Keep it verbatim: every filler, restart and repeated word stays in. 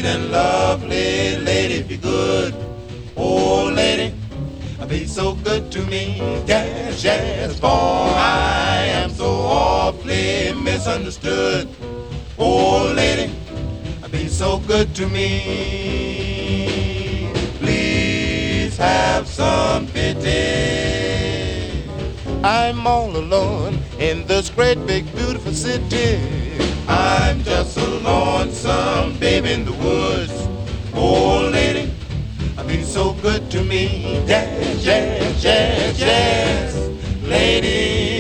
and lovely lady, if you're good. Oh, lady, be so good to me. Yes, yes, boy, I am so awfully misunderstood. Oh, lady, be so good to me. Please have some pity. I'm all alone in this great big beautiful city. I'm just a lonesome baby in the woods. Oh, lady, be so good to me. Yes, yes, yes, yes, lady.